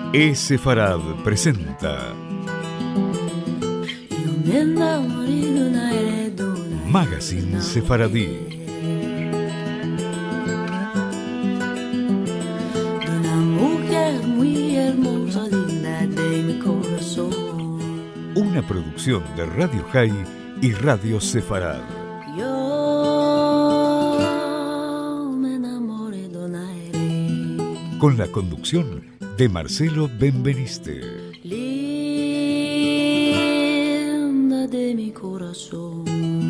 Sefarad presenta Magazine Sefaradí. Una producción de Radio High y Radio Sefarad. Con la conducción de Marcelo Benveniste. Linda de mi corazón.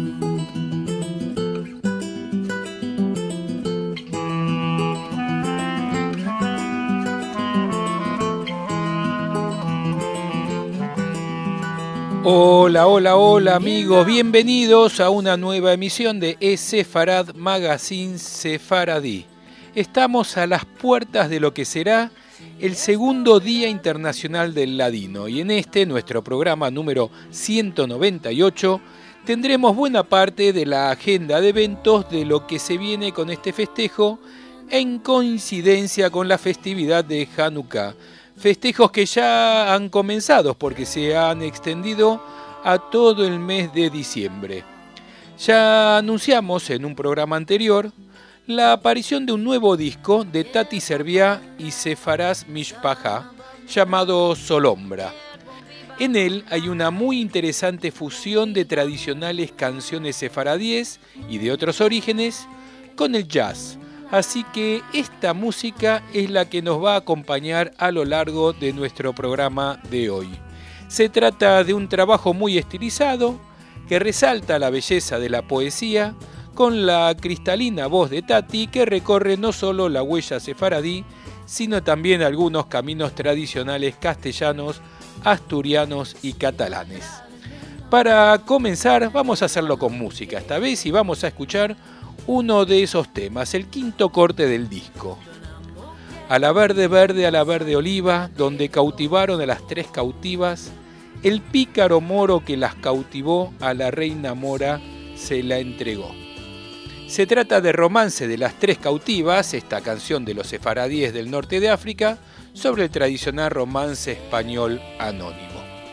Hola amigos, bienvenidos a una nueva emisión de Sefarad Magazine Sefaradí. Estamos a las puertas de lo que será el segundo Día Internacional del Ladino y en nuestro programa número 198, tendremos buena parte de la agenda de eventos de lo que se viene con este festejo en coincidencia con la festividad de Hanukkah. Festejos que ya han comenzado porque se han extendido a todo el mes de diciembre. Ya anunciamos en un programa anterior la aparición de un nuevo disco de Tati Serviá y Sefaraz Mishpaha llamado Solombra. En él hay una muy interesante fusión de tradicionales canciones sefaradíes y de otros orígenes con el jazz. Así que esta música es la que nos va a acompañar a lo largo de nuestro programa de hoy. Se trata de un trabajo muy estilizado que resalta la belleza de la poesía con la cristalina voz de Tati que recorre no solo la huella sefaradí, sino también algunos caminos tradicionales castellanos, asturianos y catalanes. Para comenzar vamos a hacerlo con música esta vez y vamos a escuchar uno de esos temas, el quinto corte del disco. A la verde verde, a la verde oliva, donde cautivaron a las tres cautivas, el pícaro moro que las cautivó a la reina mora se la entregó. Se trata de Romance de las tres cautivas, esta canción de los sefaradíes del norte de África, sobre el tradicional romance español anónimo.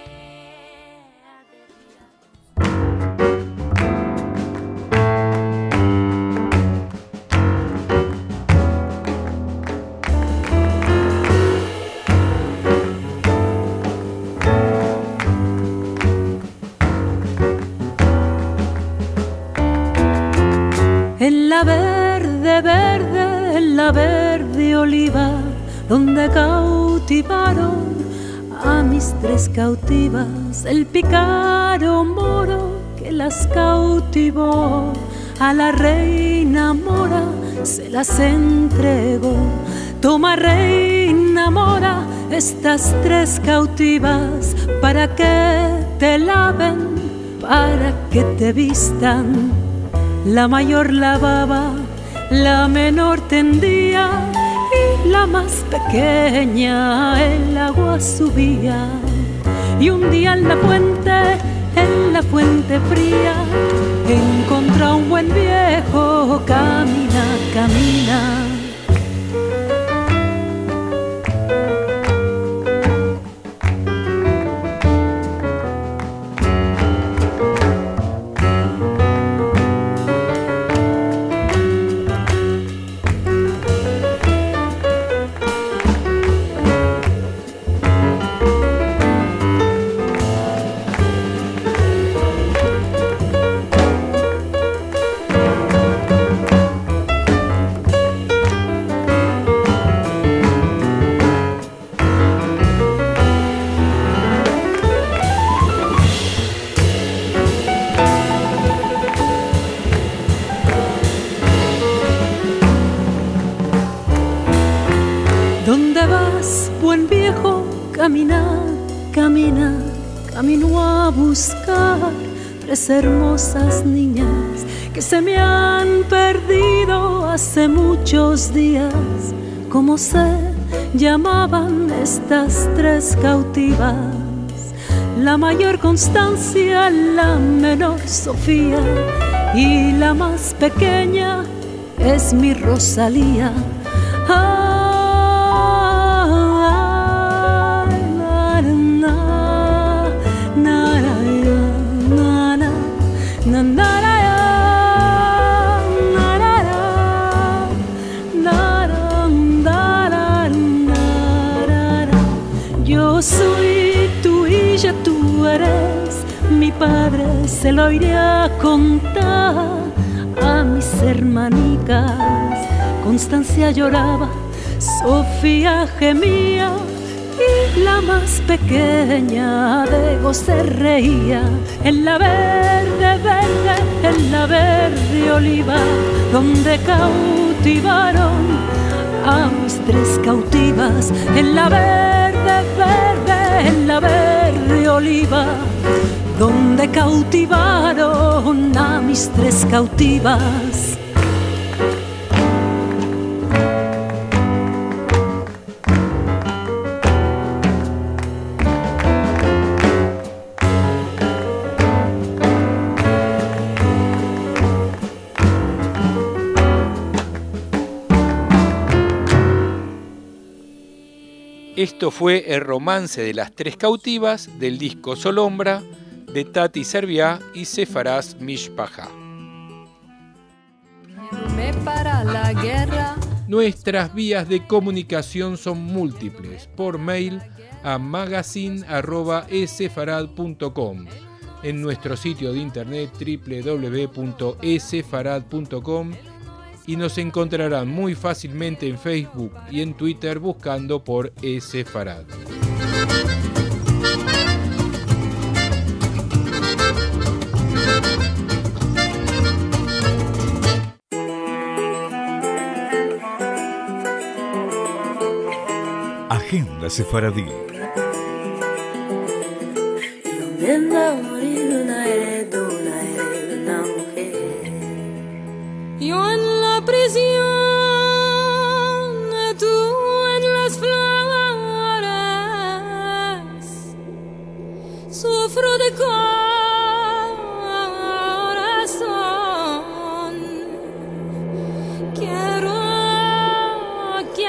En la verde, verde, en la verde oliva, donde cautivaron a mis tres cautivas, el pícaro moro que las cautivó, a la reina mora se las entregó. Toma, reina mora, estas tres cautivas, para que te laven, para que te vistan. La mayor lavaba, la menor tendía y la más pequeña el agua subía. Y un día en la fuente fría, encontró a un buen viejo, camina, camina. ¿Dónde vas, buen viejo? Camina, camina, camino a buscar tres hermosas niñas que se me han perdido hace muchos días. ¿Cómo se llamaban estas tres cautivas? La mayor Constancia, la menor Sofía y la más pequeña es mi Rosalía. padre se lo iré a contar a mis hermanitas. Constancia lloraba, Sofía gemía y la más pequeña de goce reía. En la verde, en la verde oliva, donde cautivaron a mis 3 cautivas. En la verde, en la verde oliva, donde cautivaron a mis 3 cautivas. Esto fue el romance de las 3 cautivas del disco Solombra de Tati Serviá y Sefaraz Mishpaja. Nuestras vías de comunicación son múltiples. Por mail a magazine@esefarad.com, en nuestro sitio de internet www.esefarad.com, y nos encontrarán muy fácilmente en Facebook y en Twitter buscando por Esefarad. Agenda Sefaradí. Yo en la prisión, tú en las flores, sufro de corazón, quiero que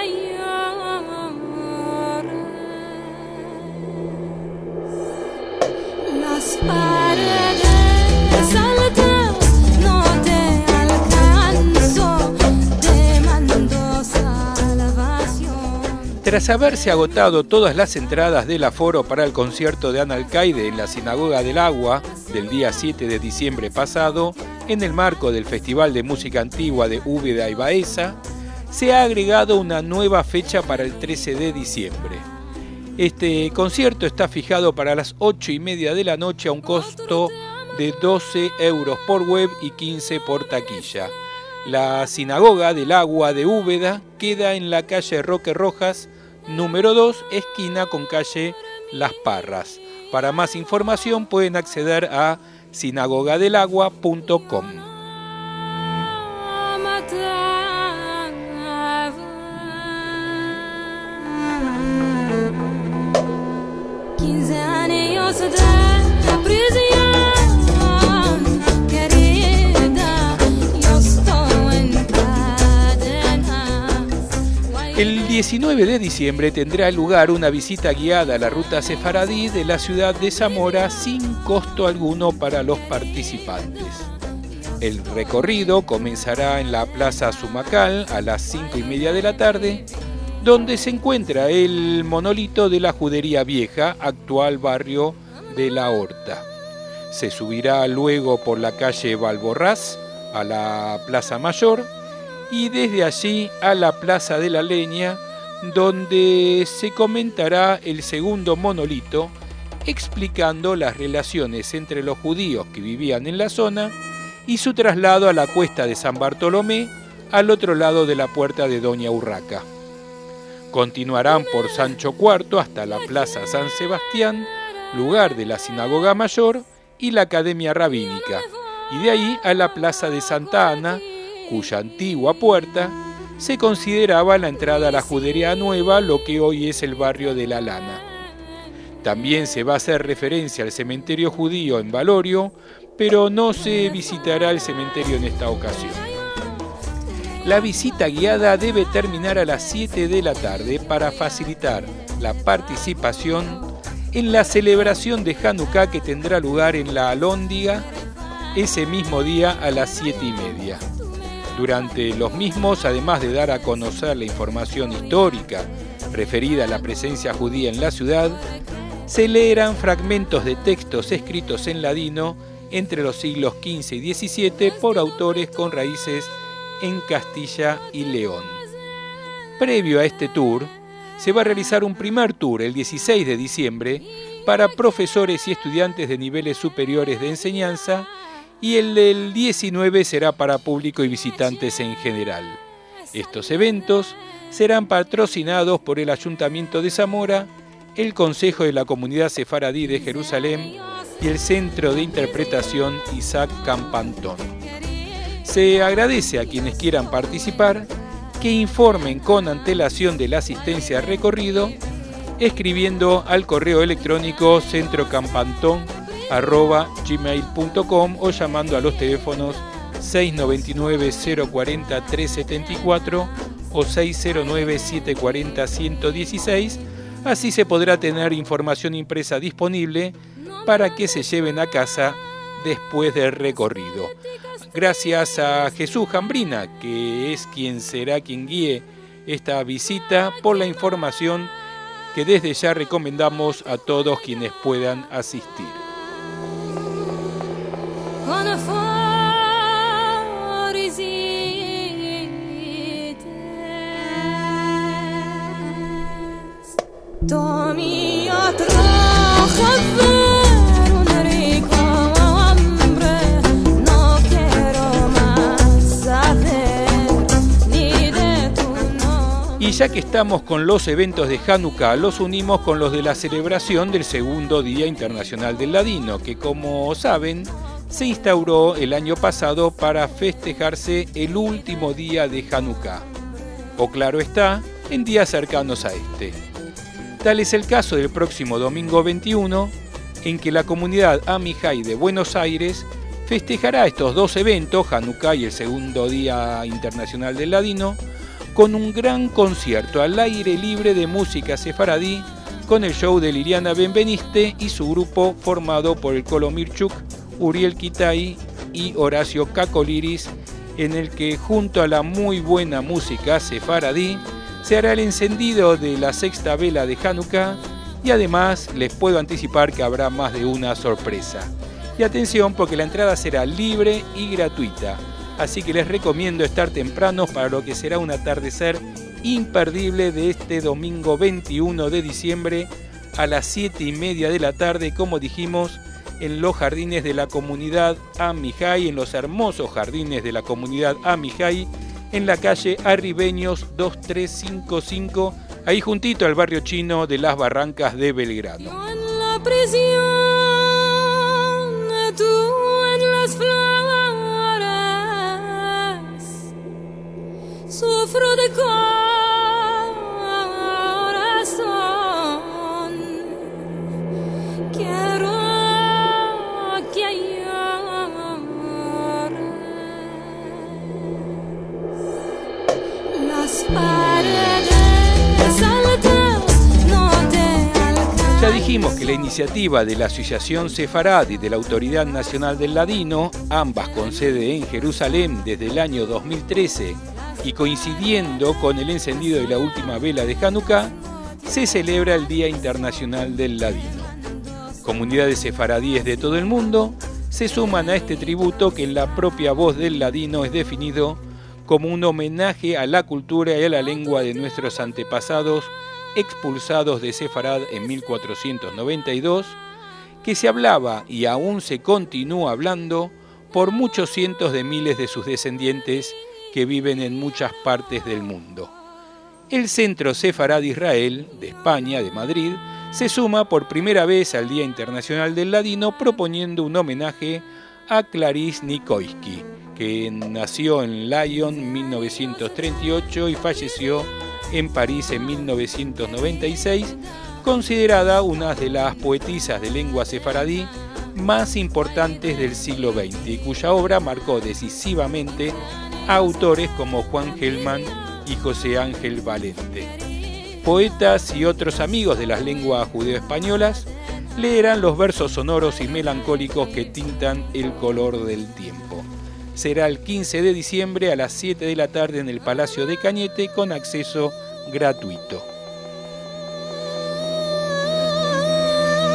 llores. Las paredes altas no te alcanzo, te mando salvación. Tras haberse agotado todas las entradas del aforo para el concierto de Ana Alcaide en la Sinagoga del Agua del día 7 de diciembre pasado, en el marco del Festival de Música Antigua de Úbeda y Baeza, se ha agregado una nueva fecha para el 13 de diciembre. Este concierto está fijado para las 8:30 de la noche a un costo de 12 euros por web y 15 por taquilla. La Sinagoga del Agua de Úbeda queda en la calle Roque Rojas, número 2, esquina con calle Las Parras. Para más información pueden acceder a sinagogadelagua.com. El 19 de diciembre tendrá lugar una visita guiada a la ruta sefaradí de la ciudad de Zamora sin costo alguno para los participantes. El recorrido comenzará en la Plaza Sumacal a las 5:30 de la tarde, donde se encuentra el monolito de la Judería Vieja, actual barrio de La Horta. Se subirá luego por la calle Balborrás a la Plaza Mayor y desde allí a la Plaza de la Leña, donde se comentará el segundo monolito, explicando las relaciones entre los judíos que vivían en la zona y su traslado a la cuesta de San Bartolomé, al otro lado de la puerta de Doña Urraca. Continuarán por Sancho IV hasta la Plaza San Sebastián, lugar de la Sinagoga Mayor y la Academia Rabínica, y de ahí a la Plaza de Santa Ana, cuya antigua puerta se consideraba la entrada a la Judería Nueva, lo que hoy es el barrio de La Lana. También se va a hacer referencia al cementerio judío en Valorio, pero no se visitará el cementerio en esta ocasión. La visita guiada debe terminar a las 7 de la tarde para facilitar la participación en la celebración de Hanukkah, que tendrá lugar en la Alhóndiga ese mismo día a las 7:30. Durante los mismos, además de dar a conocer la información histórica referida a la presencia judía en la ciudad, se leerán fragmentos de textos escritos en ladino entre los siglos XV y XVII por autores con raíces en Castilla y León. Previo a este tour, se va a realizar un primer tour el 16 de diciembre para profesores y estudiantes de niveles superiores de enseñanza, y el del 19 será para público y visitantes en general. Estos eventos serán patrocinados por el Ayuntamiento de Zamora, el Consejo de la Comunidad Sefaradí de Jerusalén y el Centro de Interpretación Isaac Campantón. Se agradece a quienes quieran participar que informen con antelación de la asistencia al recorrido, escribiendo al correo electrónico centrocampantón@gmail.com o llamando a los teléfonos 699-040-374 o 609-740-116. Así se podrá tener información impresa disponible para que se lleven a casa después del recorrido. Gracias a Jesús Jambrina, que es quien será quien guíe esta visita, por la información que desde ya recomendamos a todos quienes puedan asistir. Y ya que estamos con los eventos de Hanukkah, los unimos con los de la celebración del segundo Día Internacional del Ladino, que como saben, se instauró el año pasado para festejarse el último día de Hanukkah, o claro está, en días cercanos a este. Tal es el caso del próximo domingo 21, en que la comunidad Amihai de Buenos Aires festejará estos dos eventos, Hanukkah y el segundo Día Internacional del Ladino, con un gran concierto al aire libre de música sefaradí, con el show de Liliana Benveniste y su grupo formado por el Colo Mirchuk, Uriel Kitay y Horacio Cacoliris, en el que junto a la muy buena música sefaradí se hará el encendido de la sexta vela de Hanukkah, y además les puedo anticipar que habrá más de una sorpresa. Y atención, porque la entrada será libre y gratuita, así que les recomiendo estar tempranos para lo que será un atardecer imperdible de este domingo 21 de diciembre a las 7:30 de la tarde, como dijimos, en los jardines de la comunidad Amihai, en los hermosos jardines de la comunidad Amihai, en la calle Arribeños 2355, ahí juntito al barrio chino de las Barrancas de Belgrano. Sufro de corazón, quiero que llore. Las paredes altas no te alcanzan. Ya dijimos que la iniciativa de la Asociación Sefarad y de la Autoridad Nacional del Ladino, ambas con sede en Jerusalén desde el año 2013, y coincidiendo con el encendido de la última vela de Hanukkah, se celebra el Día Internacional del Ladino. Comunidades sefaradíes de todo el mundo se suman a este tributo que en la propia voz del ladino es definido como un homenaje a la cultura y a la lengua de nuestros antepasados expulsados de Sefarad en 1492, que se hablaba y aún se continúa hablando por muchos cientos de miles de sus descendientes que viven en muchas partes del mundo. El Centro Sefarad Israel, de España, de Madrid, se suma por primera vez al Día Internacional del Ladino proponiendo un homenaje a Clarice Nikoisky, que nació en Lyon en 1938 y falleció en París en 1996, considerada una de las poetisas de lengua sefaradí más importantes del siglo XX y cuya obra marcó decisivamente a autores como Juan Gelman y José Ángel Valente. Poetas y otros amigos de las lenguas judeo-españolas leerán los versos sonoros y melancólicos que tintan el color del tiempo. Será el 15 de diciembre a las 7 de la tarde en el Palacio de Cañete con acceso gratuito.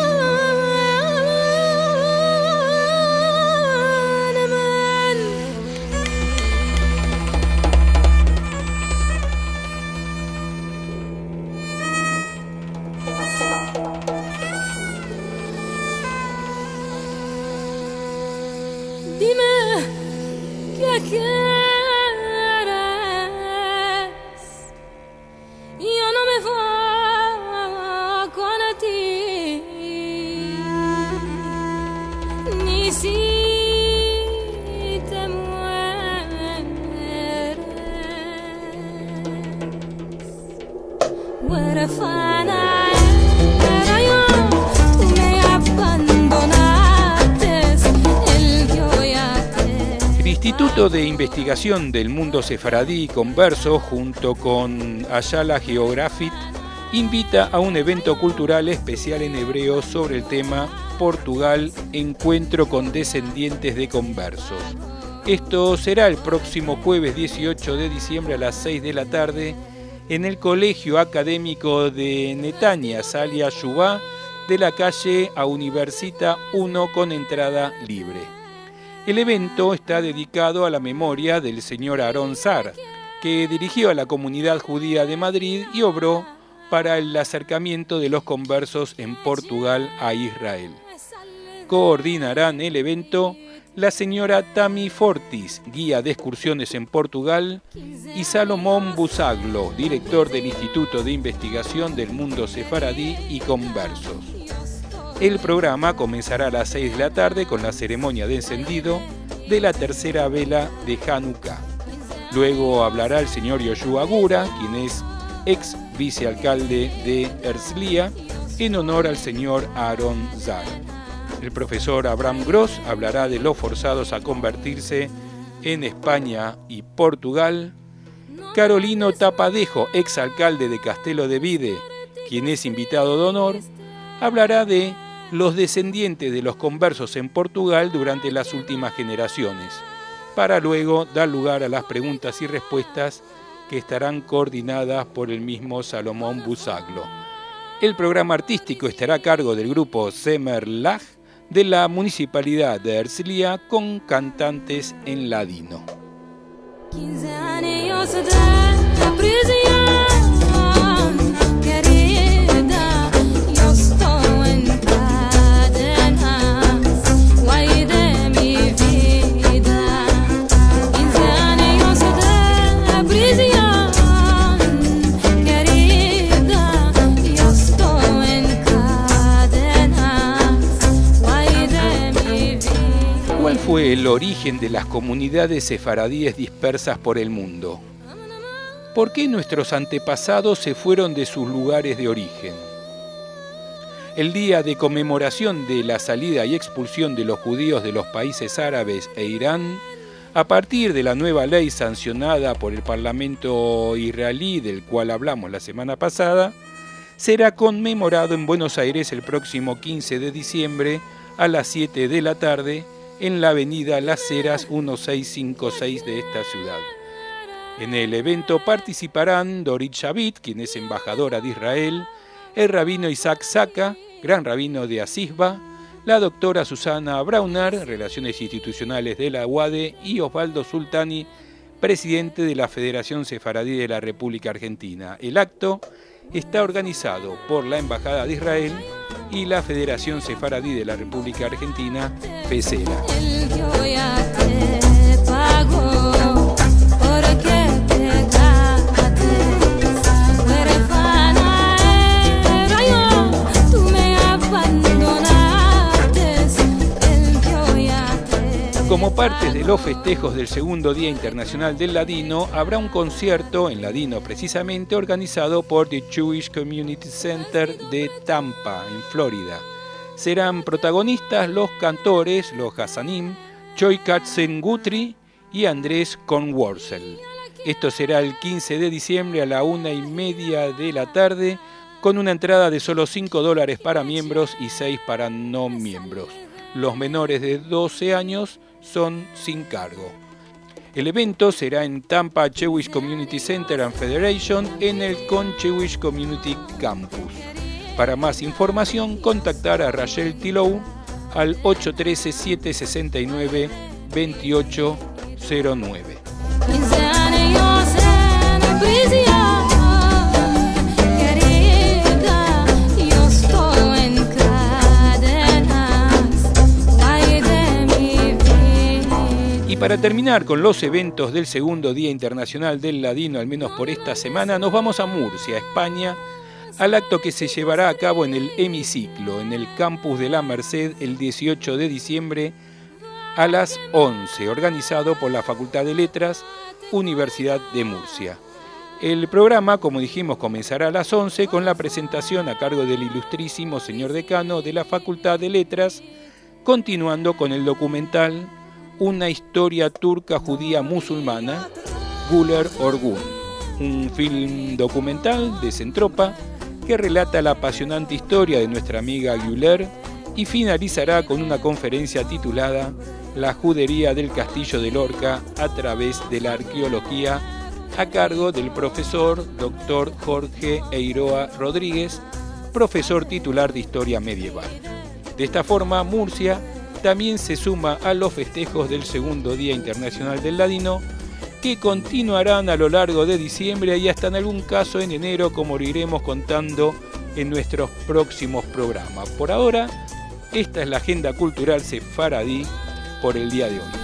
huérfana era yo, tú me abandonaste, el yo ya te... El Instituto de Investigación del Mundo Sefaradí Converso, junto con Ayala Geographic, invita a un evento cultural especial en hebreo sobre el tema Portugal, encuentro con descendientes de conversos. Esto será el próximo jueves 18 de diciembre a las 6 de la tarde en el Colegio Académico de Netanya, Salia Shubá, de la calle a Universita 1 con entrada libre. El evento está dedicado a la memoria del señor Aarón Sar, que dirigió a la comunidad judía de Madrid y obró para el acercamiento de los conversos en Portugal a Israel. Coordinarán el evento la señora Tami Fortis, guía de excursiones en Portugal, y Salomón Busaglo, director del Instituto de Investigación del Mundo Sefaradí y Conversos. El programa comenzará a las 6 de la tarde con la ceremonia de encendido de la tercera vela de Hanukkah. Luego hablará el señor Yoshua Gura, quien es ex vicealcalde de Herzliya, en honor al señor Aarón Sar. El profesor Abraham Gross hablará de los forzados a convertirse en España y Portugal. Carolino Tapadejo, exalcalde de Castelo de Vide, quien es invitado de honor, hablará de los descendientes de los conversos en Portugal durante las últimas generaciones, para luego dar lugar a las preguntas y respuestas que estarán coordinadas por el mismo Salomón Busaglo. El programa artístico estará a cargo del grupo Semer Lach de la Municipalidad de Herzliya con cantantes en ladino. 15 años de prisión, querida, yo estoy en cadenas, guay de mi vida. 15 años de prisión, querida, yo estoy en cadenas, guay de mi vida. ¿Cuál fue el origen de las comunidades sefaradíes dispersas por el mundo? ¿Por qué nuestros antepasados se fueron de sus lugares de origen? El día de conmemoración de la salida y expulsión de los judíos de los países árabes e Irán, a partir de la nueva ley sancionada por el Parlamento israelí, del cual hablamos la semana pasada, será conmemorado en Buenos Aires el próximo 15 de diciembre a las 7 de la tarde en la avenida Las Heras 1656 de esta ciudad. En el evento participarán Dorit Shavit, quien es embajadora de Israel, el rabino Isaac Saka, gran rabino de Asisba, la doctora Susana Braunar, Relaciones Institucionales de la UADE, y Osvaldo Sultani, presidente de la Federación Sefaradí de la República Argentina. El acto está organizado por la Embajada de Israel y la Federación Sefaradí de la República Argentina, FESERA. El yo ya te pago porque te quedaste huérfana era yo, tú me abandonaste, el yo ya te... Como parte de los festejos del segundo Día Internacional del Ladino, habrá un concierto en ladino precisamente organizado por The Jewish Community Center de Tampa, en Florida. Serán protagonistas los cantores, los Hassanim, Choi Katzen-Guthrie y Andrés Kornwurzel. Esto será el 15 de diciembre a la 1:30 de la tarde, con una entrada de solo $5 para miembros y 6 para no miembros. Los menores de 12 años son sin cargo. El evento será en Tampa Jewish Community Center and Federation en el Con Jewish Community Campus. Para más información, contactar a Rachel Tilou al 813-769-2809. 15 años en prisión, querida, yo estoy en cadenas, guay de mi vida. Y para terminar con los eventos del segundo Día Internacional del Ladino, al menos por esta semana, nos vamos a Murcia, España, al acto que se llevará a cabo en el Hemiciclo, en el campus de La Merced, el 18 de diciembre a las 11, organizado por la Facultad de Letras, Universidad de Murcia. El programa, como dijimos, comenzará a las 11 con la presentación a cargo del ilustrísimo señor decano de la Facultad de Letras, continuando con el documental Una historia turca judía musulmana, Güler Orgun, un film documental de Zentropa que relata la apasionante historia de nuestra amiga Güler y finalizará con una conferencia titulada La judería del castillo de Lorca a través de la arqueología, a cargo del profesor Dr. Jorge Eiroa Rodríguez, profesor titular de Historia Medieval. De esta forma, Murcia también se suma a los festejos del segundo Día Internacional del Ladino, que continuarán a lo largo de diciembre y hasta en algún caso en enero, como lo iremos contando en nuestros próximos programas. Por ahora, esta es la agenda cultural sefaradí por el día de hoy.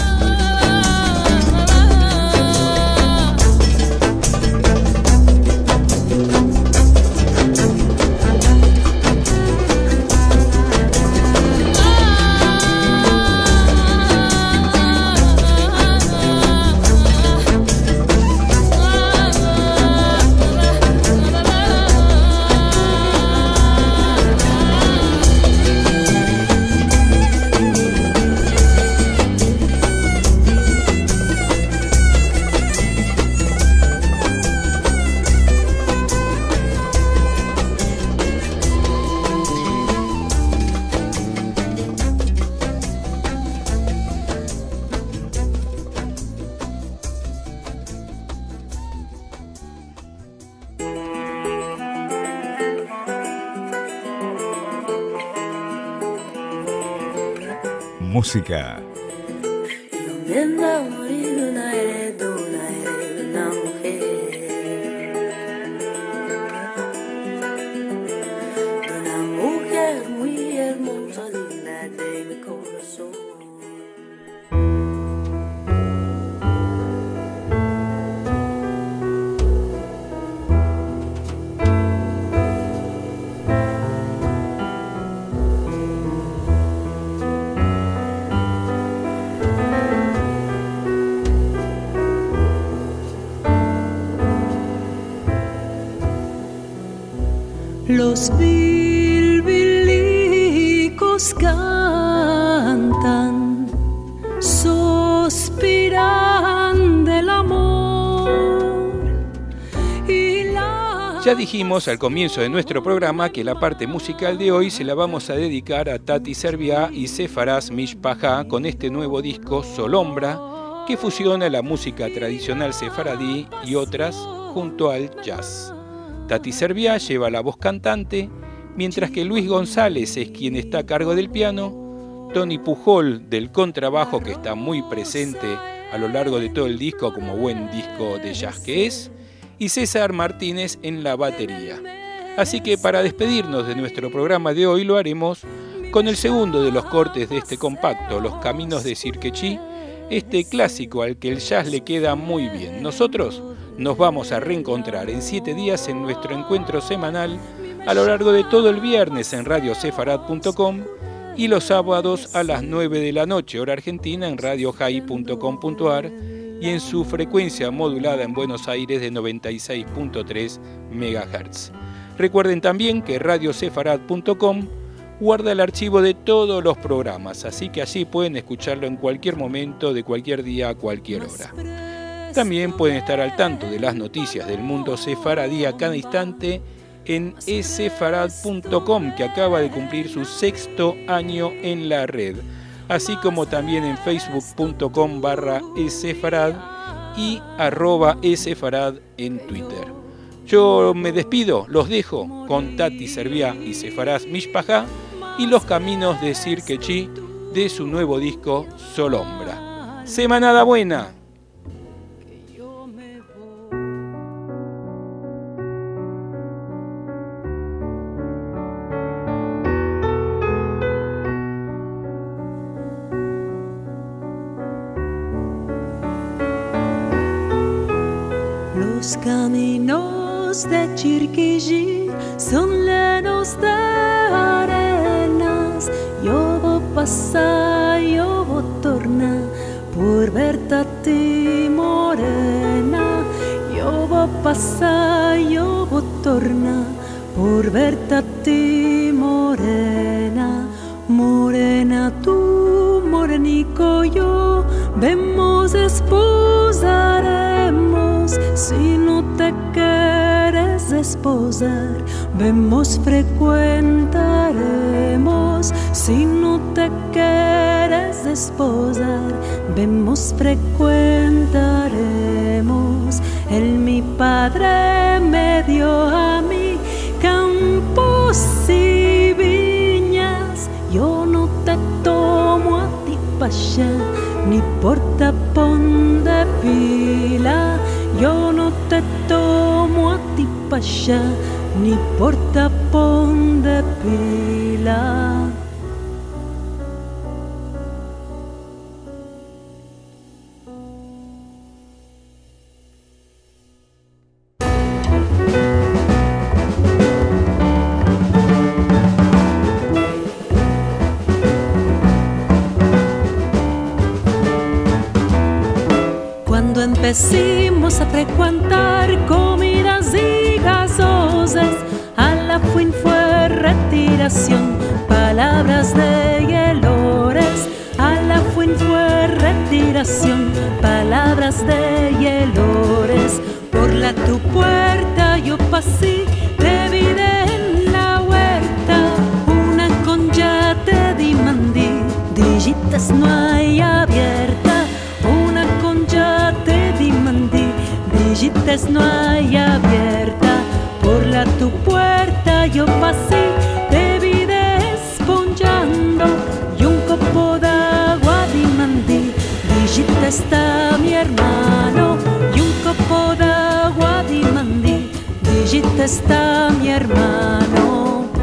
Música. Los bilbilicos cantan, suspiran del amor. Ya dijimos al comienzo de nuestro programa que la parte musical de hoy se la vamos a dedicar a Tati Serviá y Sefaraz Mishpaha con este nuevo disco Solombra, que fusiona la música tradicional sefaradí y otras junto al jazz. Tati Serviá lleva la voz cantante, mientras que Luis González es quien está a cargo del piano, Tony Pujol del contrabajo, que está muy presente a lo largo de todo el disco como buen disco de jazz que es, y César Martínez en la batería. Así que para despedirnos de nuestro programa de hoy lo haremos con el segundo de los cortes de este compacto, Los Caminos de Sirquechí, este clásico al que el jazz le queda muy bien. Nosotros nos vamos a reencontrar en 7 días en nuestro encuentro semanal a lo largo de todo el viernes en radiosefarad.com y los sábados a las 9 de la noche, hora argentina, en radiojai.com.ar y en su frecuencia modulada en Buenos Aires de 96.3 MHz. Recuerden también que radiosefarad.com guarda el archivo de todos los programas, así que allí pueden escucharlo en cualquier momento, de cualquier día, a cualquier hora. También pueden estar al tanto de las noticias del mundo sefaradí a cada instante en esefarad.com, que acaba de cumplir su 6º año en la red, así como también en facebook.com/esefarad y @esefarad en Twitter. Yo me despido, los dejo con Tati Serviá y Sefaraz Mishpaha y Los Caminos de Sirquechí de su nuevo disco Solombra. Semanada buena. Los caminos de Chirquillí son llenos de arenas. Yo voy a pasar, yo voy a tornar por verte a ti morena. Yo voy vou passar, eu vou tornar por ver-te a ti, morena, morena tu, morenico yo, vemos esposaremos, si no te quieres esposar, vemos frecuentaremos, si no te quieres esposar, vemos frecuentaremos. Mi padre me dio a mí campos y viñas, yo no te tomo a ti pa' allá, ni por tapón de pila, yo no te tomo a ti pa' allá, ni por tapón de pila. Empecimos a frecuentar comidas y gasosas, a la fin fue retiración, palabras de hielores, a la fin fue retiración, palabras de hielores. Por tu puerta yo pasé, te vi en la huerta, una concha te dimandí, digitas no hay abierta, una concha te dimandí, digitas no hay abierta. Por tu puerta yo pasé, te vi desponchando y un copo de agua dimandí, digita está mi hermano, y un copo de agua dimandí, digita está mi hermano.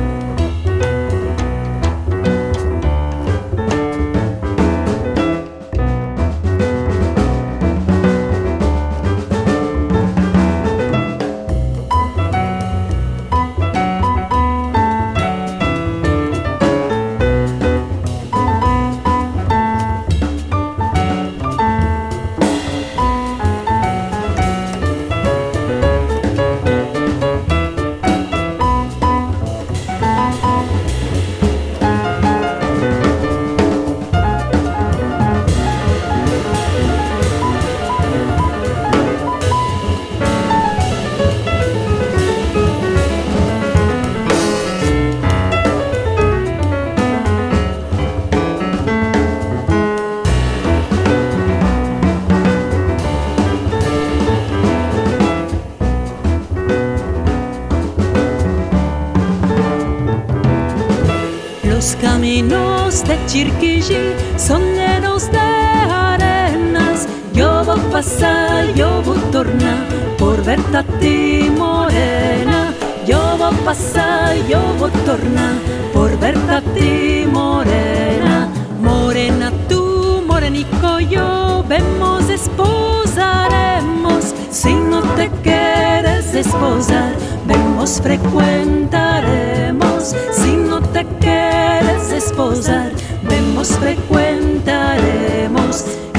Los caminos de Chirquillí son llenos de arenas. Yo voy a pasar, yo voy a tornar por verte a ti, morena. Yo voy a pasar, yo voy a tornar por verte a ti, morena. Morena tú, morenico yo, vemos esposaremos. Si no te quieres esposar, vemos frecuentaremos. Si no te quieres esposar, vemos frecuentaremos.